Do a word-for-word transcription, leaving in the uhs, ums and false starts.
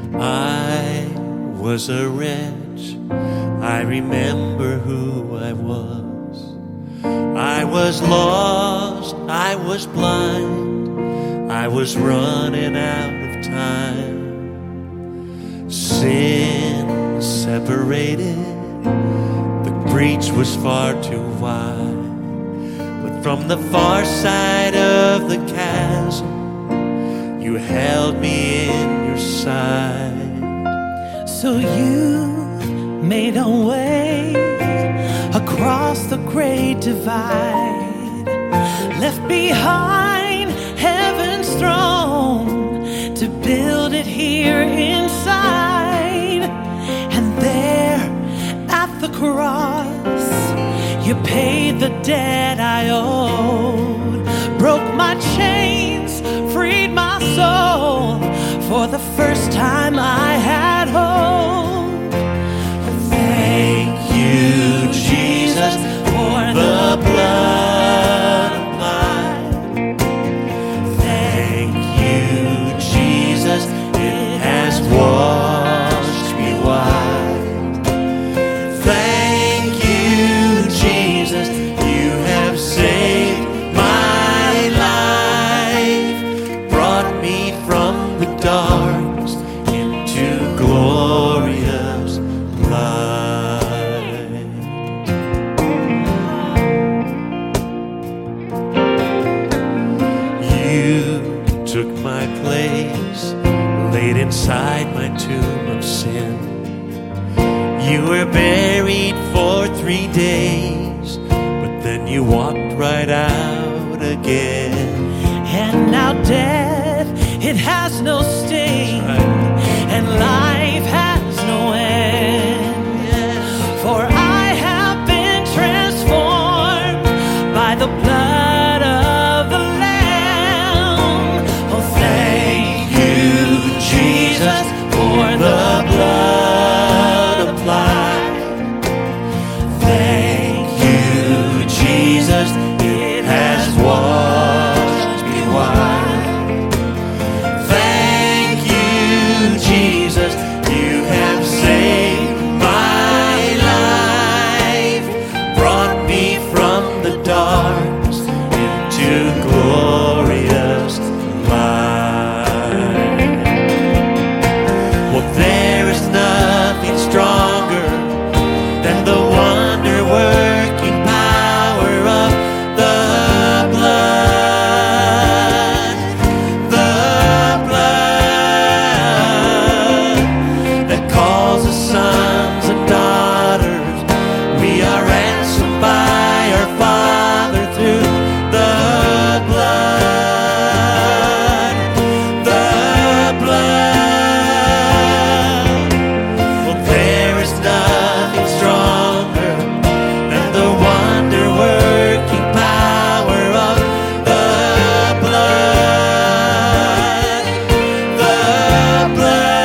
I was a wretch, I remember who I was. I was lost, I was blind, I was running out of time. Sin separated, the breach was far too wide. But from the far side of the chasm, you held me in your side. So you made a way across the great divide, left behind heaven's throne to build it here inside. And there at the cross, you paid the debt I owed, broke my chains, freed my soul. For the first time I had hope. Thank you, Jesus, for the blood applied. Thank you, Jesus, it has washed me white. Thank you, Jesus, you have saved my life, brought me from the darkness into glorious light. You took my place, laid inside my tomb of sin. You were buried for three days, but then you walked right out again. And now death, it has no sting, and life has no end. For I have been transformed by the blood of the Lamb. Oh, thank you, Jesus, for the blood applied. Thank you, Jesus, it has washed me white. Thank you, Jesus, you have saved my life, brought me from the darkness into glorious light. Well, there is nothing stronger than the wonder-working power of the blood, the blood that calls us sons and daughters. We are ransomed by our Father through the blood, the blood. Well, there is nothing stronger than the wonder-working power of the blood, the blood.